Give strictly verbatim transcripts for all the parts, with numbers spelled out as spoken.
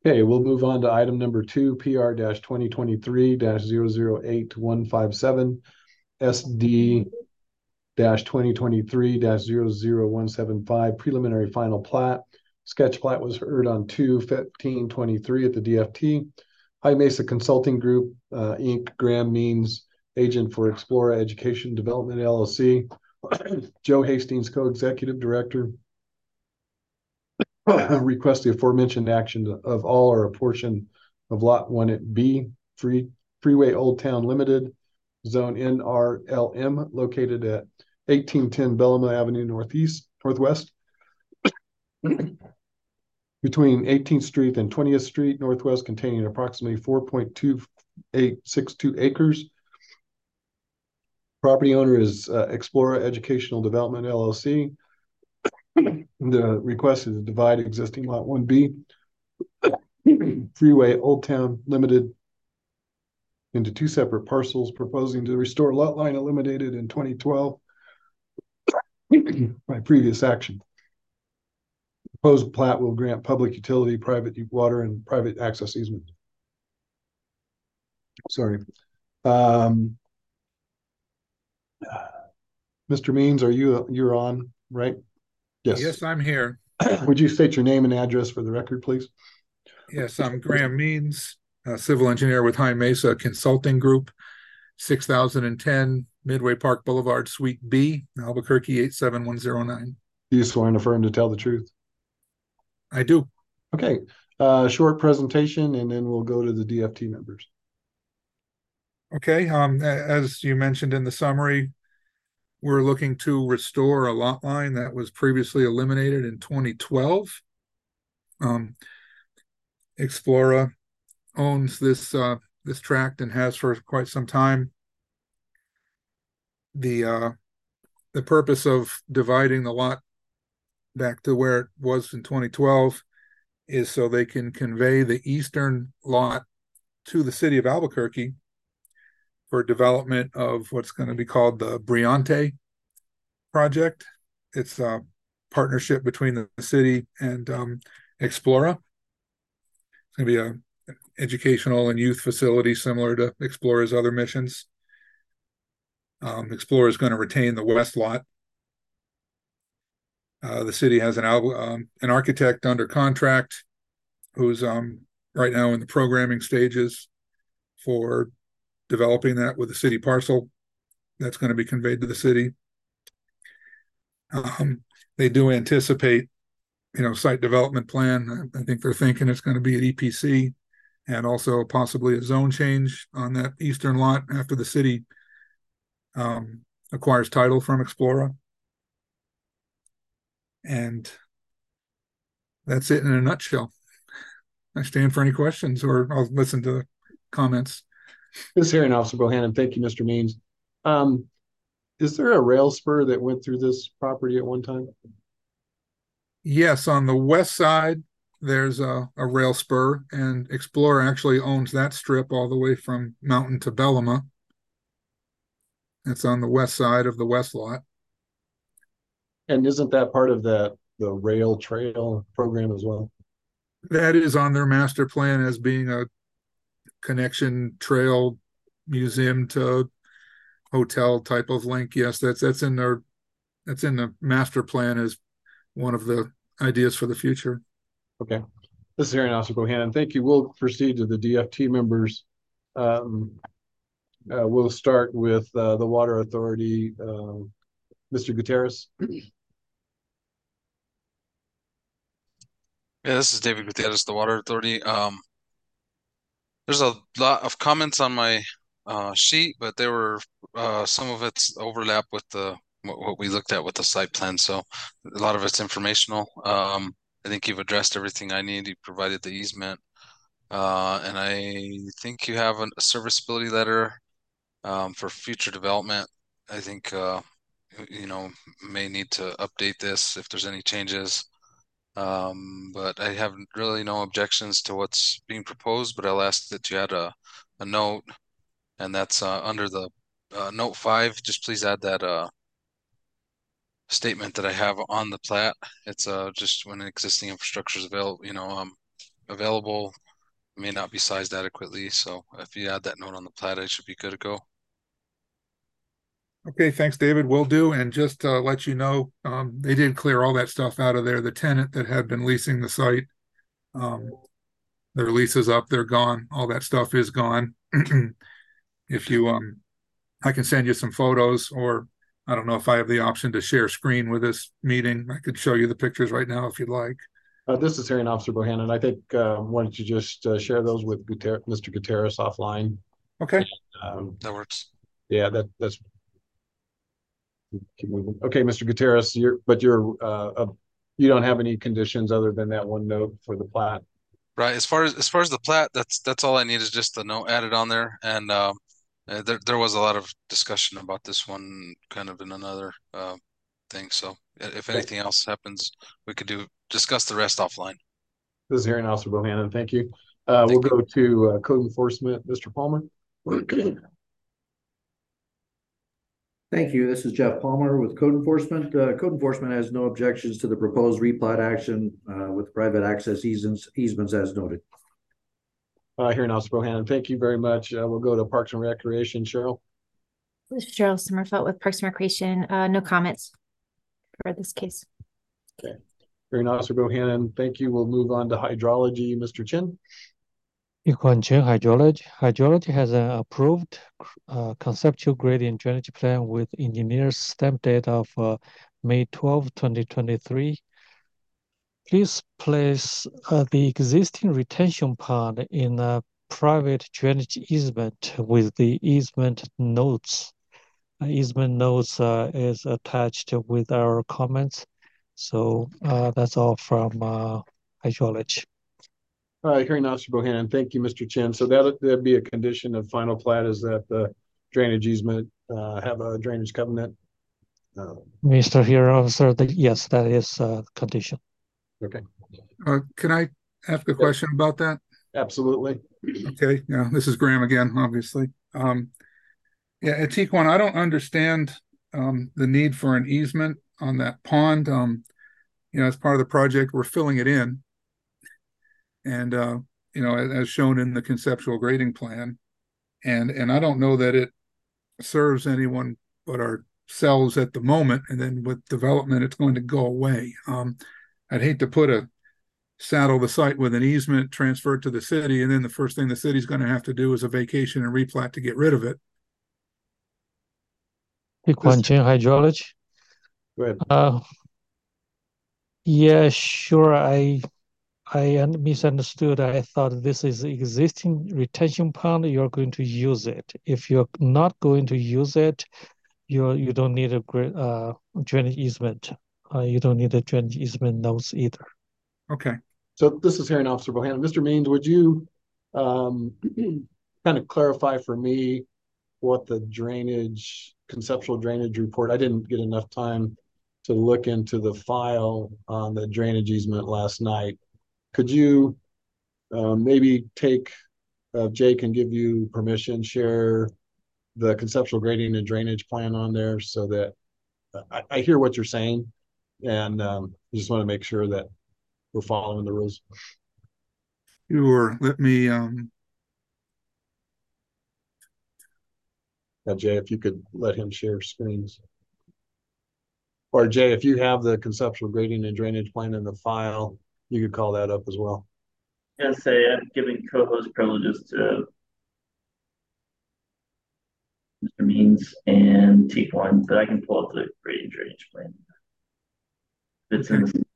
Okay, we'll move on to item number two, P R twenty twenty-three zero zero eight one five seven, S D twenty twenty-three zero zero one seven five, preliminary final plat. Sketch plat was heard on two fifteen twenty-three at the D F T. High Mesa Consulting Group, uh, Incorporated, Graham Means, agent for Explora Education Development L L C. Joe Hastings, co-executive director. Request the aforementioned action of all or a portion of Lot one at B, Free, Freeway Old Town Limited, Zone N R L M, located at eighteen ten Bellama Avenue Northeast, Northwest, between eighteenth Street and twentieth Street, Northwest, containing approximately four point two eight six two acres. Property owner is uh, Explora Educational Development L L C. The request is to divide existing Lot one B, Freeway Old Town Limited, into two separate parcels, proposing to restore lot line eliminated in twenty twelve by previous action. Proposed plat will grant public utility, private water, and private access easement. Sorry. Um, Mister Means, are you you're on, right? Yes. Yes, I'm here. Would you state your name and address for the record, please? Yes, I'm Graham Means, a civil engineer with High Mesa Consulting Group, six thousand ten Midway Park Boulevard, Suite B, Albuquerque eight seven one zero nine. Do you swear and affirm to tell the truth? I do. Okay. Uh, short presentation, and then we'll go to the D F T members. Okay. Um, as you mentioned in the summary, we're looking to restore a lot line that was previously eliminated in twenty twelve. Um, Explora owns this uh, this tract and has for quite some time. The uh, the purpose of dividing the lot back to where it was in twenty twelve is so they can convey the eastern lot to the city of Albuquerque for development of what's going to be called the Briante project. It's a partnership between the city and um, Explora. It's going to be a educational and youth facility similar to Explora's other missions. Um, Explora is going to retain the west lot. Uh, the city has an um, an architect under contract who's um, right now in the programming stages for developing that with the city parcel that's going to be conveyed to the city. Um, they do anticipate, you know, site development plan. I think they're thinking it's going to be at E P C and also possibly a zone change on that eastern lot after the city um, acquires title from Explora. And that's it in a nutshell. I stand for any questions, or I'll listen to the comments. This hearing officer Bohannon. Thank you, Mister Means. Um, is there a rail spur that went through this property at one time? Yes, on the west side, there's a, a rail spur, and Explora actually owns that strip all the way from Mountain to Bellama. It's on the west side of the west lot. And isn't that part of the the rail trail program as well? That is on their master plan as being a connection trail museum to hotel type of link. Yes, that's that's in their that's in the master plan as one of the ideas for the future. Okay. This is hearing officer Bohannon. Thank you. We'll proceed to the D F T members. Um, uh, we'll start with uh, the Water Authority, uh, Mister Gutierrez. Yeah, this is David Gutierrez, the Water Authority. Um, there's a lot of comments on my uh, sheet, but there were uh, some of it's overlap with the what, what we looked at with the site plan. So a lot of it's informational. Um, I think you've addressed everything I need. You provided the easement, uh, and I think you have an, a serviceability letter um, for future development. I think uh, you know may need to update this if there's any changes. Um, but I have really no objections to what's being proposed, but I'll ask that you add a, a note, and that's uh, under the uh, note five. Just please add that uh, statement that I have on the plat. It's uh, just when existing infrastructure is available, you know, um, available, may not be sized adequately. So if you add that note on the plat, it should be good to go. Okay, thanks, David. Will do. And just to let you know, um, they did clear all that stuff out of there. The tenant that had been leasing the site, um, their lease is up, they're gone. All that stuff is gone. If you, um, I can send you some photos, or I don't know if I have the option to share screen with this meeting. I could show you the pictures right now if you'd like. Uh, this is Hearing Officer Bohannon. I think, uh, why don't you just uh, share those with Guter Mister Gutierrez offline? Okay. Um, That works. yeah, that that's. Keep moving. Okay, Mister Gutierrez, you're but you're uh, uh, you don't have any conditions other than that one note for the plat. Right. As far as as far as the plat, that's that's all I need is just the note added on there. And um, uh, there there was a lot of discussion about this one, kind of in another uh, thing. So if Okay. anything else happens, we could do discuss the rest offline. This is Hearing Officer Bohannon. Thank you. Uh, Thank we'll you. go to uh, Code Enforcement, Mister Palmer. Thank you. This is Jeff Palmer with Code Enforcement. Uh, Code Enforcement has no objections to the proposed replat action uh, with private access easements, easements as noted. Uh, Hearing Officer Bohannon, thank you very much. Uh, we'll go to Parks and Recreation, Cheryl. This is Cheryl Sommerfeld with Parks and Recreation. Uh, no comments for this case. Okay. Hearing Officer Bohannon, thank you. We'll move on to hydrology, Mister Chin. Yuquan Chen Hydrology. Hydrology has an approved uh, conceptual gradient drainage plan with engineer's stamp date of uh, May twelfth, twenty twenty-three. Please place uh, the existing retention pond in a private drainage easement with the easement notes. Uh, easement notes uh, is attached with our comments. So uh, that's all from uh, hydrology. Uh, Hearing Officer Bohannon, thank you, Mister Chin. So that that'd be a condition of final plat is that the drainage easement uh, have a drainage covenant. Uh, Mister Hearing Officer, the, yes, that is a condition. okay. Uh, can I ask a question about that? Absolutely. Okay. Yeah, this is Graham again, obviously. Um, yeah, at Tequan, I don't understand um, the need for an easement on that pond. Um, you know, as part of the project, we're filling it in. And, uh, you know, as, as shown in the conceptual grading plan. And, and I don't know that it serves anyone but ourselves at the moment. And then with development, it's going to go away. Um, I'd hate to put a saddle the site with an easement, transfer it to the city, and then the first thing the city's going to have to do is a vacation and replat to get rid of it. Yuquan Chen Hydrology. Go ahead. Uh, yeah, sure. I I misunderstood. I thought this is existing retention pond. You're going to use it. If you're not going to use it, you you don't need a uh, drainage easement. Uh, you don't need a drainage easement notes either. Okay. So this is Hearing Officer Bohannon. Mister Means, would you um, kind of clarify for me what the drainage, conceptual drainage report, I didn't get enough time to look into the file on the drainage easement last night. Could you uh, maybe take, uh, Jay can give you permission, share the conceptual grading and drainage plan on there so that uh, I, I hear what you're saying. And um, I just want to make sure that we're following the rules. Sure. Let me, um, Now, Jay, if you could let him share screens. Or Jay, if you have the conceptual grading and drainage plan in the file, you could call that up as well. I was gonna say I'm giving co-host privileges to Mister Means and Tequan, but I can pull up the grading drainage plan. It's in the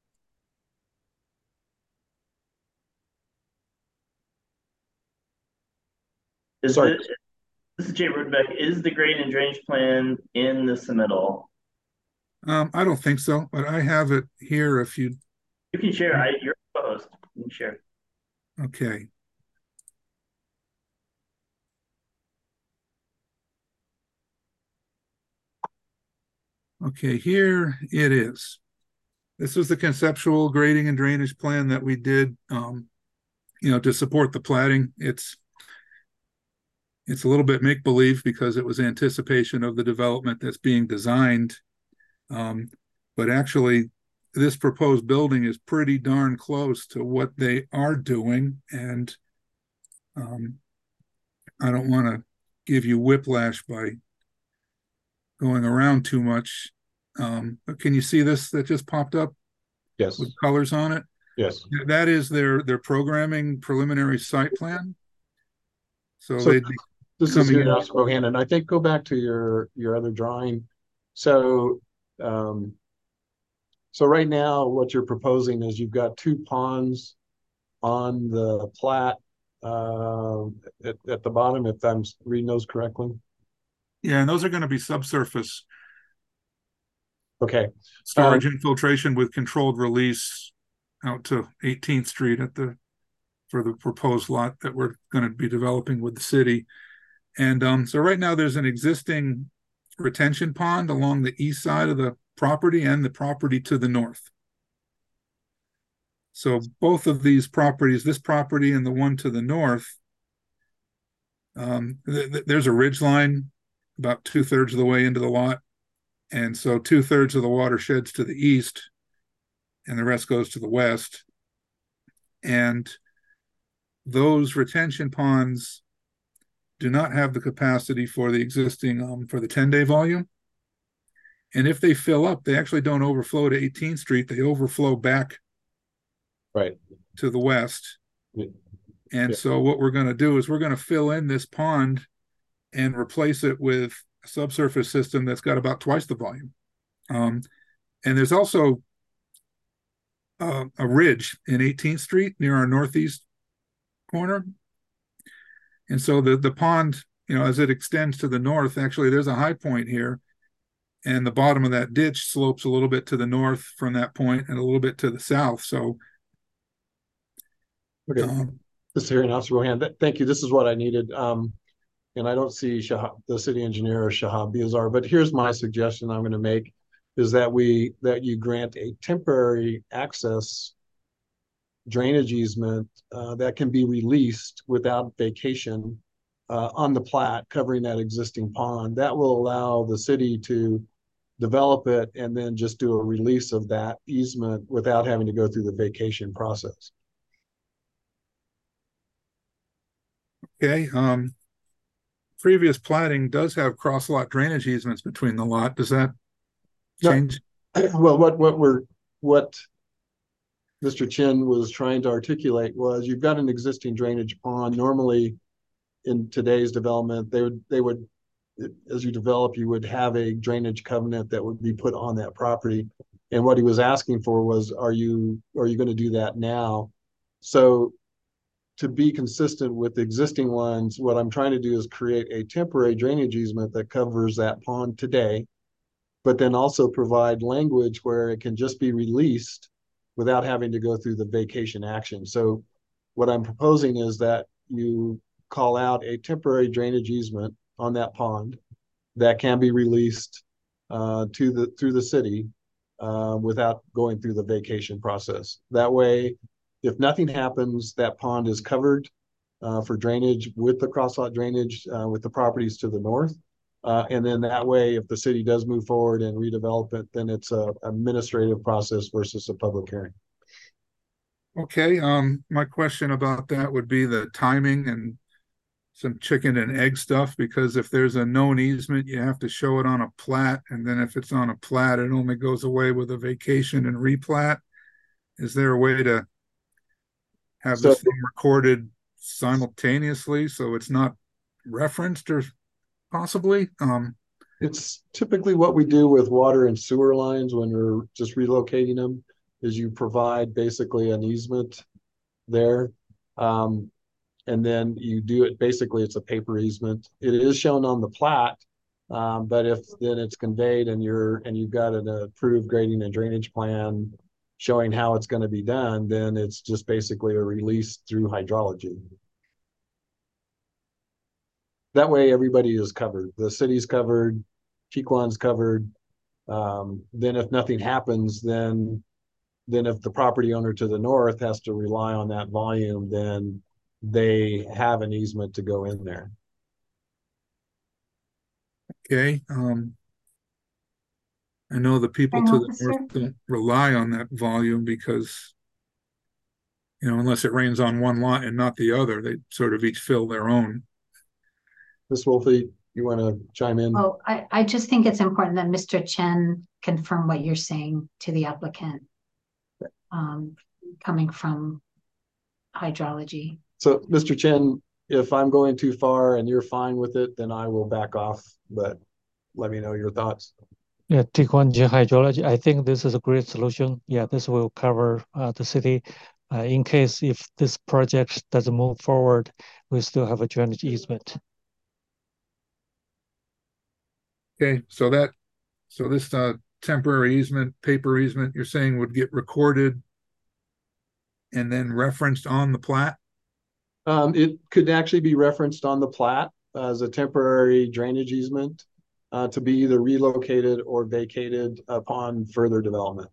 Is Sorry. it, this is Jay Rudbeck. Is the grading and drainage plan in the submittal? um, I don't think so, but I have it here if you, You can share. I, you're a co-host. You can share. okay. Okay, here it is. This was the conceptual grading and drainage plan that we did, um, you know, to support the platting. It's it's a little bit make-believe because it was anticipation of the development that's being designed. Um, but actually, this proposed building is pretty darn close to what they are doing. And um, I don't want to give you whiplash by going around too much. Um, but can you see this that just popped up Yes, with colors on it? yes. That is their their programming preliminary site plan. So, So they'd be this is coming here in. in Bohannon. I think go back to your your other drawing. So um, so right now, what you're proposing is you've got two ponds on the plat uh, at, at the bottom, if I'm reading those correctly. Yeah, and those are going to be subsurface Okay. storage Um, infiltration with controlled release out to eighteenth Street at the for the proposed lot that we're going to be developing with the city. And um, so right now there's an existing retention pond along the east side of the property and the property to the north. So both of these properties, this property and the one to the north, um, th th there's a ridge line about two thirds of the way into the lot. And so two thirds of the water sheds to the east and the rest goes to the west. And those retention ponds do not have the capacity for the existing, um, for the ten day volume. And if they fill up, they actually don't overflow to eighteenth Street. They overflow back right. to the west. Yeah. And Yeah. so what we're going to do is we're going to fill in this pond and replace it with a subsurface system that's got about twice the volume. Um, and there's also uh, a ridge in eighteenth Street near our northeast corner. And so the, the pond, you know, as it extends to the north, actually there's a high point here. And the bottom of that ditch slopes a little bit to the north from that point and a little bit to the south. So Okay. um, This is here in Officer Bohannon. Thank you. This is what I needed. Um, and I don't see Shahab, the city engineer or Shahab Biazar, but here's my suggestion I'm going to make is that we that you grant a temporary access drainage easement uh, that can be released without vacation uh, on the plat covering that existing pond. That will allow the city to develop it and then just do a release of that easement without having to go through the vacation process. okay. Um, previous platting does have cross lot drainage easements between the lot. Does that No. change? Well, what what we're what Mister Chin was trying to articulate was you've got an existing drainage pond. Normally, in today's development, they would they would as you develop, you would have a drainage covenant that would be put on that property. And what he was asking for was, are you are you going to do that now? So to be consistent with the existing ones, what I'm trying to do is create a temporary drainage easement that covers that pond today, but then also provide language where it can just be released without having to go through the vacation action. So what I'm proposing is that you call out a temporary drainage easement on that pond that can be released uh, to the through the city uh, without going through the vacation process. That way, if nothing happens, that pond is covered uh, for drainage with the crosslot drainage uh, with the properties to the north. Uh, and then that way, if the city does move forward and redevelop it, then it's a administrative process versus a public hearing. Okay. Um, my question about that would be the timing and some chicken and egg stuff, because if there's a known easement, you have to show it on a plat. And then if it's on a plat, it only goes away with a vacation and replat. Is there a way to have So- this thing recorded simultaneously so it's not referenced or possibly? Um, It's typically what we do with water and sewer lines when we're just relocating them is you provide basically an easement there. Um, and then you do it, basically it's a paper easement. It is shown on the plat, um, but if then it's conveyed and you're, and you've got an approved grading and drainage plan showing how it's going to be done, then it's just basically a release through hydrology. That way everybody is covered. The city's covered, Pequod's covered. Um, then if nothing happens, then then if the property owner to the north has to rely on that volume, then they have an easement to go in there. okay. Um, I know the people Hearing to the officer? north don't rely on that volume because, you know, unless it rains on one lot and not the other, they sort of each fill their own. Miz Wolfe, you want to chime in? Oh, I, I just think it's important that Mister Chen confirm what you're saying to the applicant, um, coming from hydrology. So, Mister Chen, if I'm going too far and you're fine with it, then I will back off, but let me know your thoughts. Yeah, Tiquan hydrology, I think this is a great solution. Yeah, this will cover uh, the city. Uh, in case if this project doesn't move forward, we still have a drainage easement. Okay, so that, so this uh, temporary easement, paper easement, you're saying would get recorded and then referenced on the plat? Um, it could actually be referenced on the plat as a temporary drainage easement uh, to be either relocated or vacated upon further development.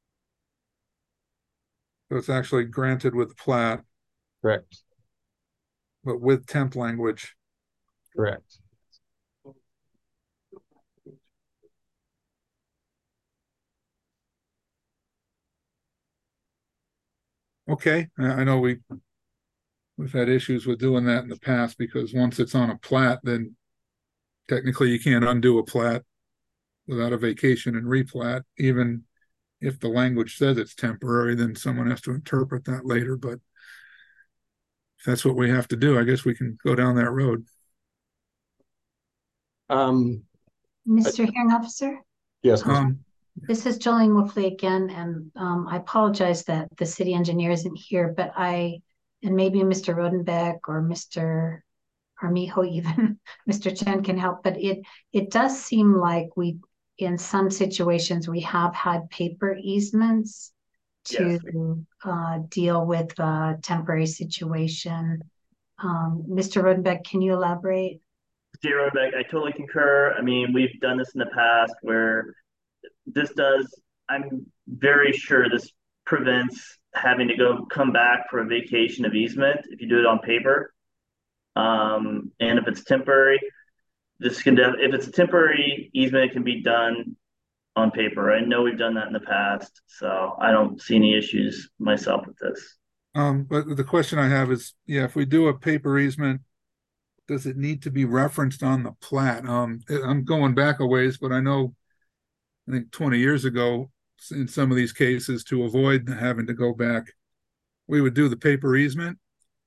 So it's actually granted with the plat, Correct. but with temp language. Correct. Okay, I I know we we've had issues with doing that in the past because once it's on a plat, then technically you can't undo a plat without a vacation and replat. Even if the language says it's temporary, then someone has to interpret that later. But if that's what we have to do, I guess we can go down that road. Um, Mister Hearing officer? yes, Miz Um, This is Jolene Wolfley again, and um, I apologize that the city engineer isn't here, but I, and maybe Mister Rodenbeck or Mister Armijo even, Mister Chen can help, but it, it does seem like we, in some situations, we have had paper easements to Yes. uh, deal with a temporary situation. Um, Mister Rodenbeck, can you elaborate? Zero back. I totally concur. I mean, we've done this in the past where this does, I'm very sure this prevents having to go come back for a vacation of easement if you do it on paper. Um, and if it's temporary, this can, def- if it's a temporary easement, it can be done on paper. I know we've done that in the past, so I don't see any issues myself with this. um, but the question I have is, yeah, if we do a paper easement, does it need to be referenced on the plat? Um, I'm going back a ways, but I know, I think twenty years ago, in some of these cases, to avoid having to go back, we would do the paper easement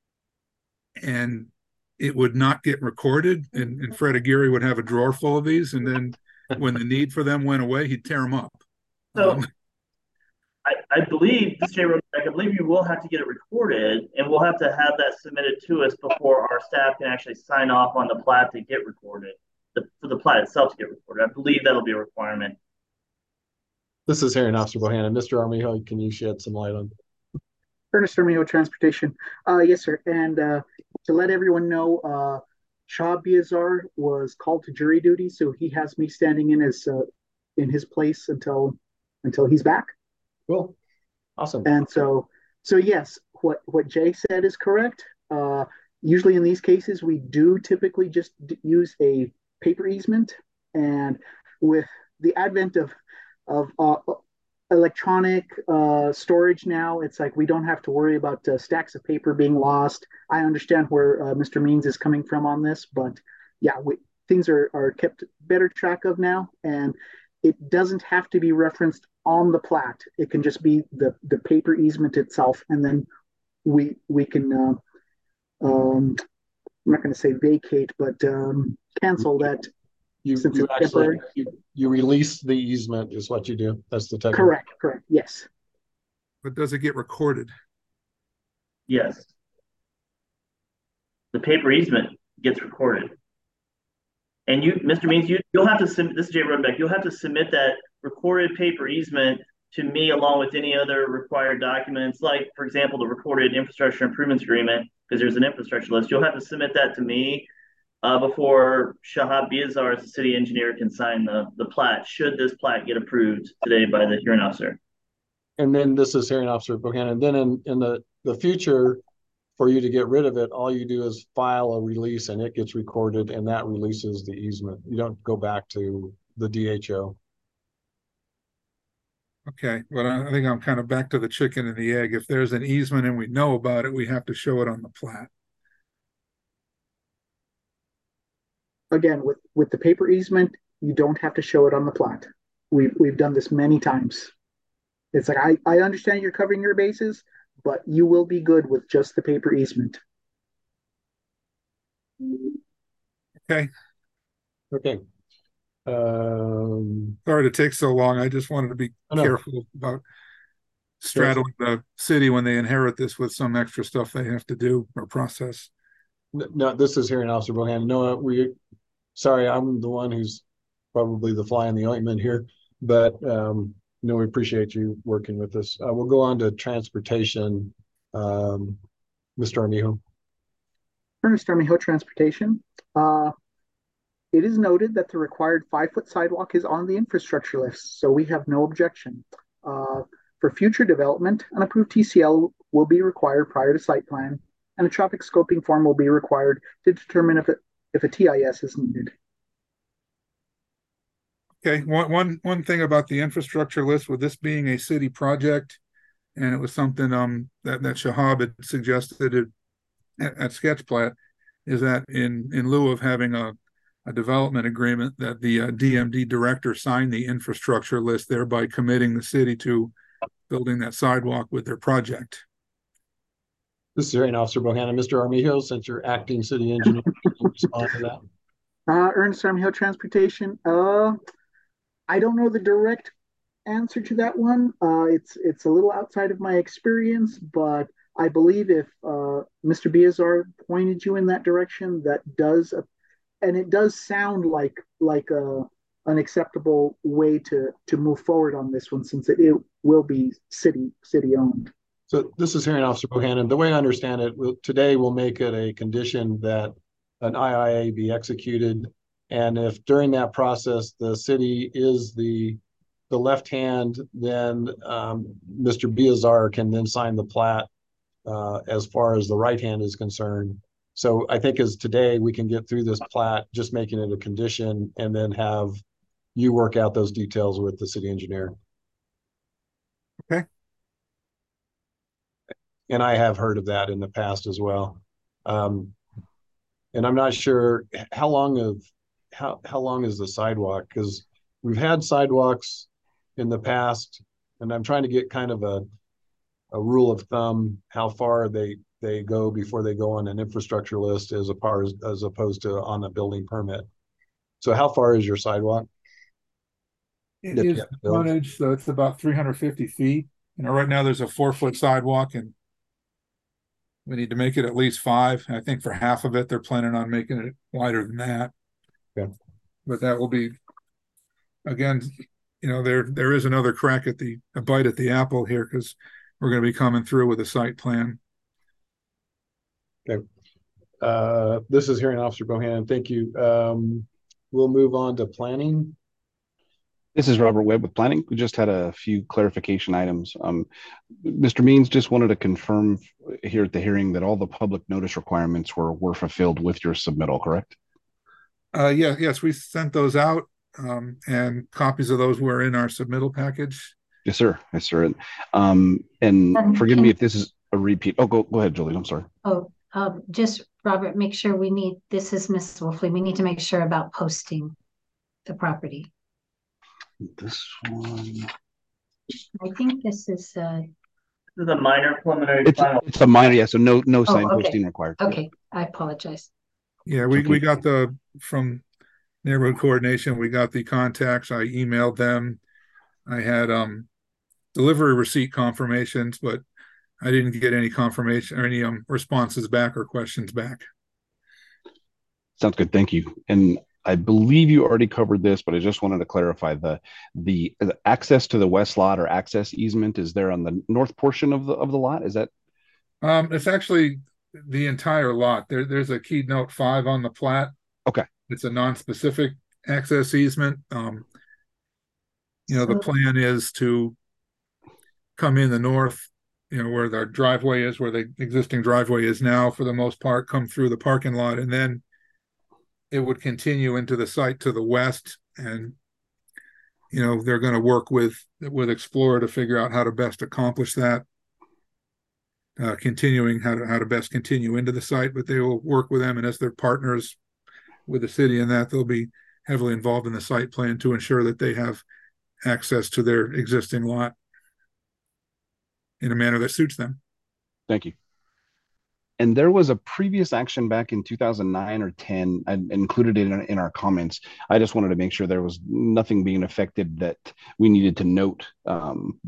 and it would not get recorded. And, and Fred Aguirre would have a drawer full of these. And then when the need for them went away, he'd tear them up. So Um, I, I believe, this J. Rodenbeck, I believe you will have to get it recorded and we'll have to have that submitted to us before our staff can actually sign off on the plat to get recorded, the, for the plat itself to get recorded. I believe that'll be a requirement. This is Hearing Officer Bohannon. Mister Armijo, can you shed some light on? Ernest Armijo, Transportation. Uh, yes, sir. And uh, to let everyone know, uh, Shah Biazar was called to jury duty, so he has me standing in as uh, in his place until until he's back. Cool. Awesome. And so, so yes, what what Jay said is correct. Uh, usually in these cases, we do typically just d- use a paper easement, and with the advent of of uh, electronic uh, storage now, it's like we don't have to worry about uh, stacks of paper being lost. I understand where uh, Mister Means is coming from on this, but yeah, we, things are, are kept better track of now, and it doesn't have to be referenced on the plat. It can just be the, the paper easement itself, and then we we can uh, um, I'm not going to say vacate, but um, cancel that. You, Since you it's actually, temporary. you, you release the easement is what you do. That's the technical. Correct, correct, yes. but does it get recorded? Yes. The paper easement gets recorded. And you, Mister Means, you, you'll have to submit, this is Jay Rodenbeck, you'll have to submit that recorded paper easement to me along with any other required documents, like, for example, the recorded infrastructure improvements agreement, because there's an infrastructure list. You'll have to submit that to me uh, before Shahab Biazar, as the city engineer, can sign the, the plat, should this plat get approved today by the hearing officer. And then this is Hearing Officer Bohannon. Then in, in the, the future, for you to get rid of it, all you do is file a release and it gets recorded and that releases the easement. You don't go back to the D H O. Okay, but I I think I'm kind of back to the chicken and the egg. If there's an easement and we know about it, we have to show it on the plat. Again, with, with the paper easement, you don't have to show it on the plat. We've, we've done this many times. It's like, I, I understand you're covering your bases, but you will be good with just the paper easement. Okay, Okay. Um, sorry to take so long. I just wanted to be Oh, no. careful about straddling the city when they inherit this with some extra stuff they have to do or process. no, this is Hearing Officer Bohannon. No, we, sorry, I'm the one who's probably the fly in the ointment here, but um, no, we appreciate you working with us. Uh, we'll go on to transportation. Um, Mister Armijo. Ernest Armijo Transportation. Uh, it is noted that the required five-foot sidewalk is on the infrastructure list, so we have no objection. Uh, for future development, an approved T C L will be required prior to site plan, and a traffic scoping form will be required to determine if, it, if a T I S is needed. Okay, one, one, one thing about the infrastructure list, with this being a city project, and it was something um that, that Shahab had suggested at, at Sketchplat, is that in, in lieu of having a, a development agreement, that the uh, D M D director sign the infrastructure list, thereby committing the city to building that sidewalk with their project. This is Hearing Officer Bohannon. Mister Armijo, since you're acting city engineer, can you respond to that? Uh, Ernest Armijo Transportation. Uh, I don't know the direct answer to that one. Uh, it's it's a little outside of my experience, but I believe if uh, Mister Biazar pointed you in that direction, that does, uh, and it does sound like like a an acceptable way to to move forward on this one, since it, it will be city city owned. So this is Hearing Officer Bohannon. The way I understand it, we'll, today we'll make it a condition that an I I A be executed. And if during that process, the city is the the left hand, then um, Mister Biazar can then sign the plat uh, as far as the right hand is concerned. So I think as today we can get through this plat, just making it a condition, and then have you work out those details with the city engineer. Okay. And I have heard of that in the past as well. Um, and I'm not sure how long of how how long is the sidewalk, because we've had sidewalks in the past, and I'm trying to get kind of a a rule of thumb how far they they go before they go on an infrastructure list as a par as, as opposed to on a building permit. So how far is your sidewalk? It is frontage, so it's about three hundred fifty feet. You know, right now there's a four foot sidewalk, and we need to make it at least five. I think for half of it, they're planning on making it wider than that. Okay. But that will be, again, you know, there there is another crack at the a bite at the apple here, because we're going to be coming through with a site plan. Okay. Uh, this is Hearing Officer Bohannon. Thank you. Um, we'll move on to planning. This is Robert Webb with Planning. We just had a few clarification items. Um, Mister Means just wanted to confirm here at the hearing that all the public notice requirements were were fulfilled with your submittal, correct? Uh, yeah, yes, we sent those out, um, and copies of those were in our submittal package. Yes, sir. Yes, sir. And, um, and Um, forgive can- me if this is a repeat. Oh, go go ahead, Julie. I'm sorry. Oh, um, just Robert, make sure we need, this is Miss Wolfley, we need to make sure about posting the property. This one. I think this is, uh, This is a minor preliminary It's final. it's a minor, yeah. So no no Oh, sign okay. posting required. okay, I apologize. Yeah, we, Okay. we got the, from neighborhood coordination, we got the contacts. I emailed them. I had um delivery receipt confirmations, but I didn't get any confirmation or any um responses back or questions back. Sounds good. Thank you. And I believe you already covered this, but I just wanted to clarify the the, the access to the west lot or access easement is there on the north portion of the of the lot. Is that Um, it's actually the entire lot. There, there's a key note five on the plat. okay? It's a non-specific access easement. Um, you know, the So- plan is to come in the north, you know, where the driveway is, where the existing driveway is now, for the most part, come through the parking lot, and then it would continue into the site to the west and you know, they're going to work with with Explorer to figure out how to best accomplish that. Uh, continuing how to how to best continue into the site, but they will work with them, and as their partners with the city and that, they'll be heavily involved in the site plan to ensure that they have access to their existing lot in a manner that suits them. Thank you. And there was a previous action back in two thousand nine or ten. I included it in, in our comments. I just wanted to make sure there was nothing being affected that we needed to note. Um,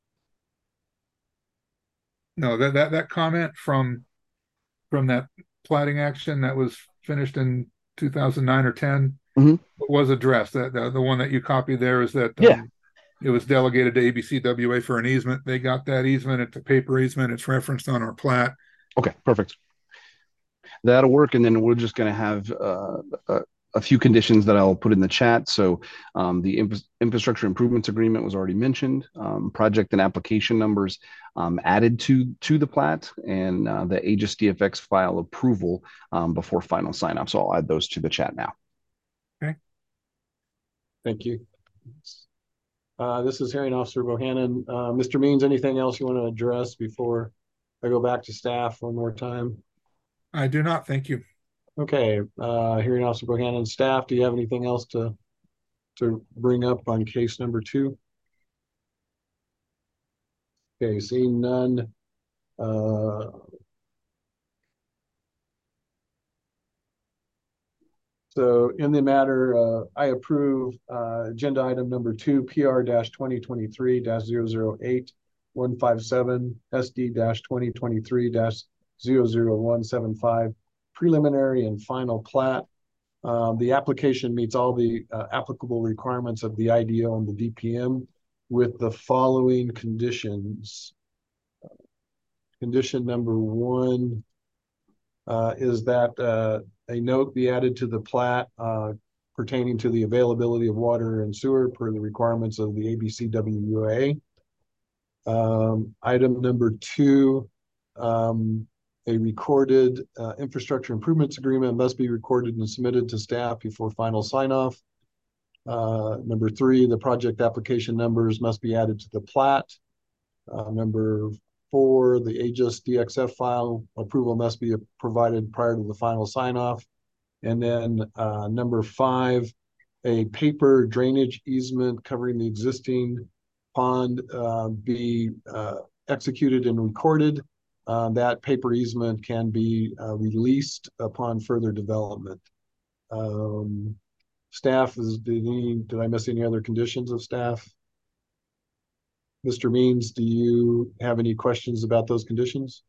No, that that that comment from from that plating action that was finished in two thousand nine or ten mm-hmm. was addressed. That the, the one that you copied there is that um, yeah. It was delegated to A B C W A for an easement. They got that easement. It's a paper easement. It's referenced on our plat. Okay, perfect. That'll work. And then we're just going to have uh, a, a few conditions that I'll put in the chat. So um, the infra infrastructure improvements agreement was already mentioned. Um, project and application numbers um, added to to the plat, and uh, the Aegis D F X file approval um, before final sign off. So I'll add those to the chat now. Okay. Thank you. Uh, this is Hearing Officer Bohannon. Uh, Mister Means, anything else you want to address before I go back to staff one more time? I do not. Thank you. Okay. Uh, Hearing Officer Bohannon, staff, do you have anything else to to bring up on case number two? Okay, seeing none. Uh, So in the matter, uh, I approve uh, agenda item number two, P R twenty twenty-three dash zero zero eight one five seven, S D twenty twenty-three dash zero zero one seven five, preliminary and final plat. Uh, the application meets all the uh, applicable requirements of the I D O and the D P M with the following conditions. Condition number one uh, is that uh, a note be added to the plat uh, pertaining to the availability of water and sewer per the requirements of the A B C W A. Um, item number two, um, a recorded uh, infrastructure improvements agreement must be recorded and submitted to staff before final sign off. Uh, number three, the project application numbers must be added to the plat. Uh, number four, the Aegis D X F file approval must be provided prior to the final sign off. And then uh, number five, a paper drainage easement covering the existing pond uh, be uh, executed and recorded. Uh, that paper easement can be uh, released upon further development. Um, staff is, did, any, did I miss any other conditions of staff? Mister Means, do you have any questions about those conditions?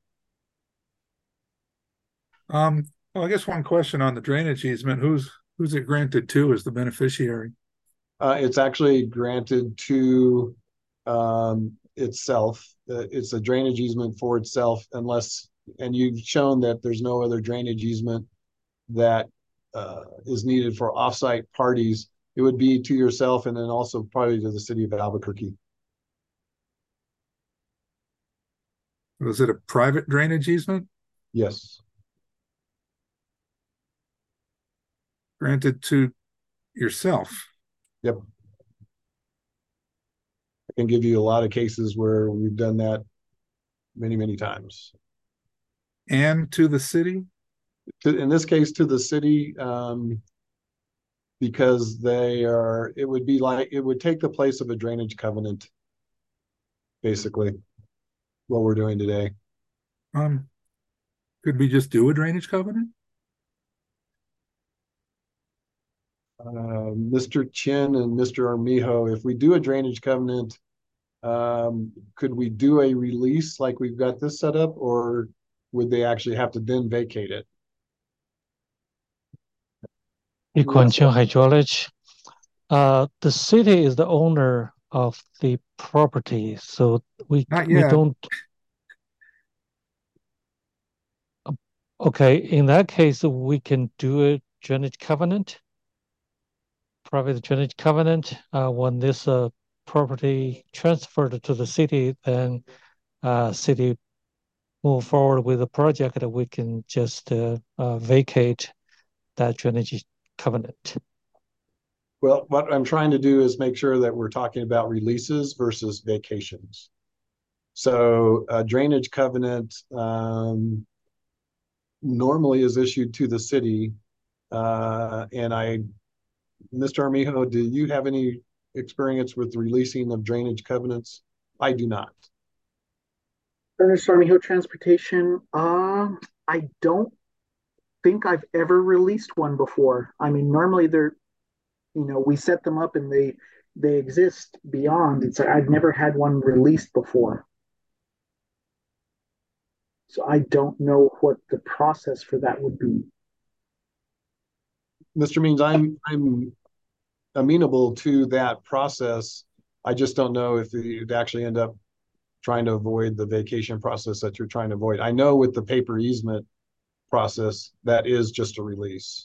Um, well, I guess one question on the drainage easement, who's who's it granted to as the beneficiary? Uh, it's actually granted to um, itself. Uh, it's a drainage easement for itself unless, and you've shown that there's no other drainage easement that uh, is needed for offsite parties. It would be to yourself and then also probably to the city of Albuquerque. Was it a private drainage easement? Yes. Granted to yourself? Yep. I can give you a lot of cases where we've done that many, many times. And to the city? In this case, to the city, um, because they are, it would be like, it would take the place of a drainage covenant, basically, what we're doing today. Um, could we just do a drainage covenant? Uh, Mister Chin and Mister Armijo, if we do a drainage covenant, um, could we do a release like we've got this set up, or would they actually have to then vacate it? Yiquanqiang Hydrology. Uh, the city is the owner of the property, so we we don't. Okay, in that case, we can do a drainage covenant, private drainage covenant. Uh, when this uh, property transferred to the city, then uh, city move forward with the project, we can just uh, uh, vacate that drainage covenant. Well, what I'm trying to do is make sure that we're talking about releases versus vacations. So a drainage covenant um, normally is issued to the city. Uh, and I, Mister Armijo, do you have any experience with releasing of drainage covenants? I do not. Ernest Armijo Transportation. Um, I don't think I've ever released one before. I mean, normally they're, you know, we set them up and they they exist beyond. It's I've never had one released before. So I don't know what the process for that would be. Mister Means, I'm I'm amenable to that process. I just don't know if you'd actually end up trying to avoid the vacation process that you're trying to avoid. I know with the paper easement process, that is just a release.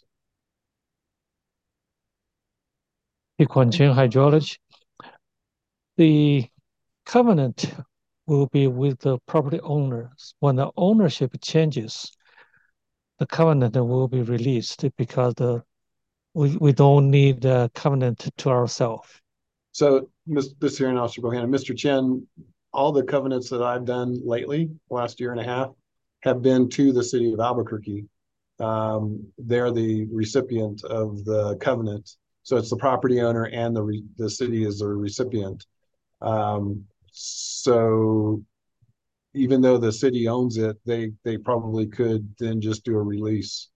Yiquanqing Hydrology. The covenant will be with the property owners. When the ownership changes, the covenant will be released because the we, we don't need the covenant to ourselves. So, this hearing officer Bohannon, Mister Chen, all the covenants that I've done lately, last year and a half, have been to the city of Albuquerque. Um, they're the recipient of the covenant. So it's the property owner and the re, the city is the recipient. Um, so even though the city owns it, they they probably could then just do a release.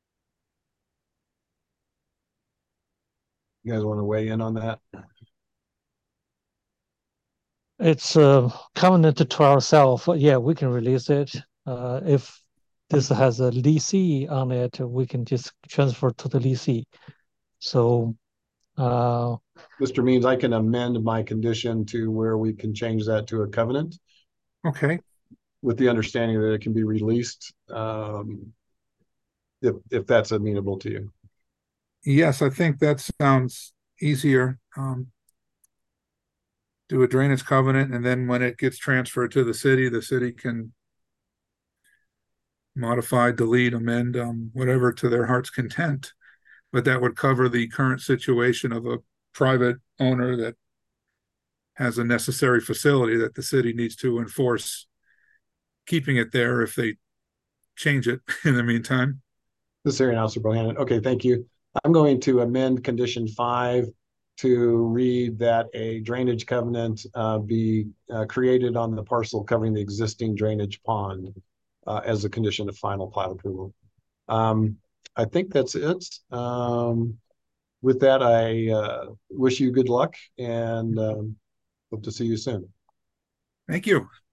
You guys want to weigh in on that? It's a covenant to ourselves. Yeah, we can release it. Uh, if this has a leasee on it, we can just transfer to the leasee. So, uh, Mister Means, I can amend my condition to where we can change that to a covenant. Okay. With the understanding that it can be released, um, if if that's amenable to you. Yes, I think that sounds easier. Um, do a drainage covenant, and then when it gets transferred to the city, the city can modify, delete, amend, um, whatever to their heart's content. But that would cover the current situation of a private owner that has a necessary facility that the city needs to enforce keeping it there if they change it in the meantime. This hearing officer Bohannon. Okay, thank you. I'm going to amend condition five to read that a drainage covenant uh, be uh, created on the parcel covering the existing drainage pond uh, as a condition of final plat approval. Um, I think that's it. Um, with that, I uh, wish you good luck and um, hope to see you soon. Thank you.